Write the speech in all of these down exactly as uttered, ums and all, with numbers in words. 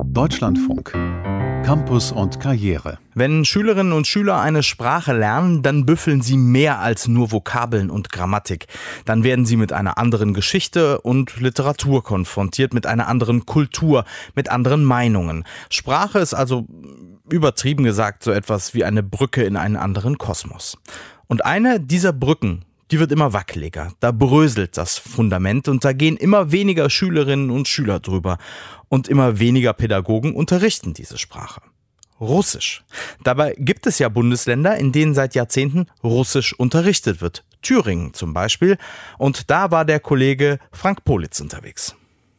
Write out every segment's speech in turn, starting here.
Deutschlandfunk. Campus und Karriere. Wenn Schülerinnen und Schüler eine Sprache lernen, dann büffeln sie mehr als nur Vokabeln und Grammatik. Dann werden sie mit einer anderen Geschichte und Literatur konfrontiert, mit einer anderen Kultur, mit anderen Meinungen. Sprache ist also, übertrieben gesagt, so etwas wie eine Brücke in einen anderen Kosmos. Und eine dieser Brücken, die wird immer wackeliger. Da bröselt das Fundament und da gehen immer weniger Schülerinnen und Schüler drüber. Und immer weniger Pädagogen unterrichten diese Sprache. Russisch. Dabei gibt es ja Bundesländer, in denen seit Jahrzehnten Russisch unterrichtet wird. Thüringen zum Beispiel. Und da war der Kollege Frank Politz unterwegs.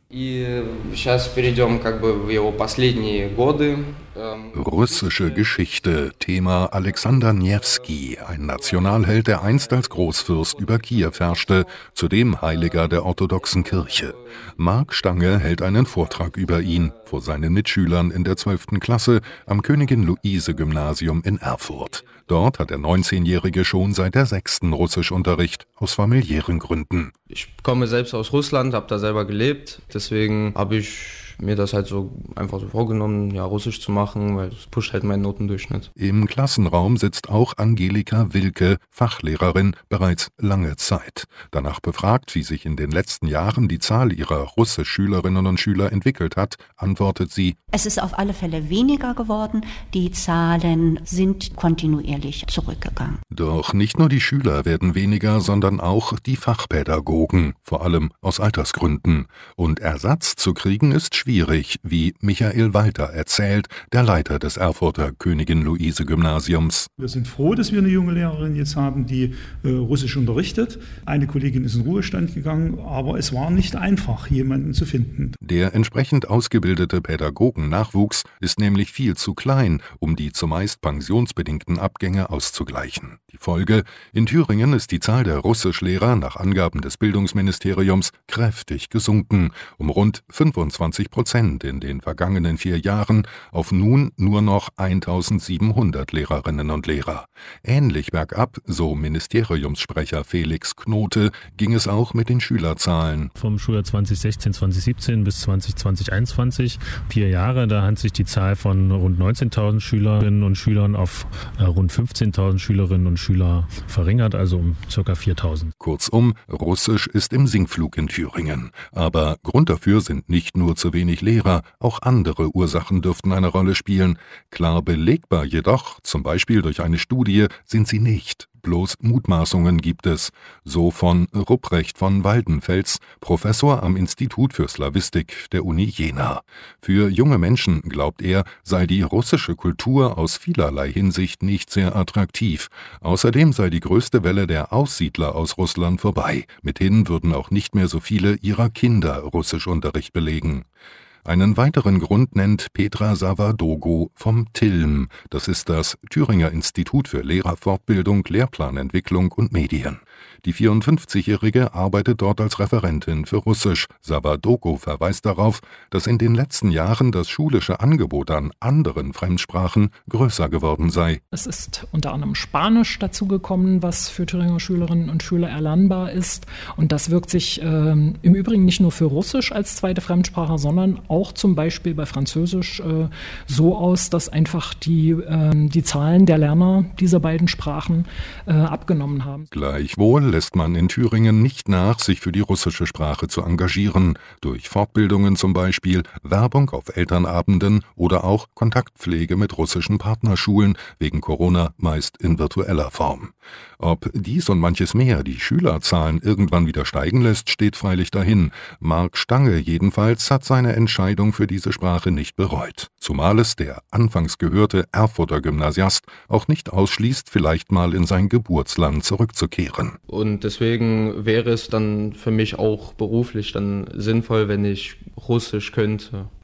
Russische Geschichte, Thema Alexander Newski, ein Nationalheld, der einst als Großfürst über Kiew herrschte, zudem Heiliger der orthodoxen Kirche. Marc Stange hält einen Vortrag über ihn vor seinen Mitschülern in der zwölften Klasse am Königin-Luise-Gymnasium in Erfurt. Dort hat der neunzehnjährige schon seit der sechsten Russischunterricht, aus familiären Gründen. Ich komme selbst aus Russland, habe da selber gelebt, deswegen habe ich mir das halt so einfach so vorgenommen, ja, Russisch zu machen, weil das pusht halt meinen Notendurchschnitt. Im Klassenraum sitzt auch Angelika Wilke, Fachlehrerin, bereits lange Zeit. Danach befragt, wie sich in den letzten Jahren die Zahl ihrer Russisch-Schülerinnen und Schüler entwickelt hat, antwortet sie: Es ist auf alle Fälle weniger geworden, die Zahlen sind kontinuierlich zurückgegangen. Doch nicht nur die Schüler werden weniger, sondern auch die Fachpädagogen, vor allem aus Altersgründen. Und Ersatz zu kriegen ist schwierig. Schwierig, wie Michael Walter erzählt, der Leiter des Erfurter Königin-Luise-Gymnasiums. Wir sind froh, dass wir eine junge Lehrerin jetzt haben, die äh, Russisch unterrichtet. Eine Kollegin ist in Ruhestand gegangen, aber es war nicht einfach, jemanden zu finden. Der entsprechend ausgebildete Pädagogennachwuchs ist nämlich viel zu klein, um die zumeist pensionsbedingten Abgänge auszugleichen. Die Folge: In Thüringen ist die Zahl der Russischlehrer nach Angaben des Bildungsministeriums kräftig gesunken, um rund fünfundzwanzig Prozent in den vergangenen vier Jahren auf nun nur noch eintausendsiebenhundert Lehrerinnen und Lehrer. Ähnlich bergab, so Ministeriumssprecher Felix Knote, ging es auch mit den Schülerzahlen. Vom Schuljahr zwanzig sechzehn zwanzig siebzehn bis zwanzig zwanzig einundzwanzig, vier Jahre, da hat sich die Zahl von rund neunzehntausend Schülerinnen und Schülern auf äh, rund fünfzehntausend Schülerinnen und Schüler verringert, also um ca. viertausend. Kurzum, Russisch ist im Sinkflug in Thüringen. Aber Grund dafür sind nicht nur zu wenig Lehrer, auch andere Ursachen dürften eine Rolle spielen. Klar belegbar jedoch, zum Beispiel durch eine Studie, sind sie nicht. Bloß Mutmaßungen gibt es. So von Rupprecht von Waldenfels, Professor am Institut für Slawistik der Uni Jena. Für junge Menschen, glaubt er, sei die russische Kultur aus vielerlei Hinsicht nicht sehr attraktiv. Außerdem sei die größte Welle der Aussiedler aus Russland vorbei. Mithin würden auch nicht mehr so viele ihrer Kinder Russischunterricht belegen. Einen weiteren Grund nennt Petra Savadogo vom T I L M. Das ist das Thüringer Institut für Lehrerfortbildung, Lehrplanentwicklung und Medien. Die vierundfünfzigjährige arbeitet dort als Referentin für Russisch. Savadogo verweist darauf, dass in den letzten Jahren das schulische Angebot an anderen Fremdsprachen größer geworden sei. Es ist unter anderem Spanisch dazugekommen, was für Thüringer Schülerinnen und Schüler erlernbar ist. Und das wirkt sich äh, im Übrigen nicht nur für Russisch als zweite Fremdsprache, sondern auch zum Beispiel bei Französisch äh, so aus, dass einfach die, äh, die Zahlen der Lerner dieser beiden Sprachen äh, abgenommen haben. Gleichwohl lässt man in Thüringen nicht nach, sich für die russische Sprache zu engagieren. Durch Fortbildungen zum Beispiel, Werbung auf Elternabenden oder auch Kontaktpflege mit russischen Partnerschulen, wegen Corona meist in virtueller Form. Ob dies und manches mehr die Schülerzahlen irgendwann wieder steigen lässt, steht freilich dahin. Marc Stange jedenfalls hat seine Entscheidung für diese Sprache nicht bereut. Zumal es der anfangs gehörte Erfurter Gymnasiast auch nicht ausschließt, vielleicht mal in sein Geburtsland zurückzukehren. Und deswegen wäre es dann für mich auch beruflich dann sinnvoll, wenn ich Russisch könnte.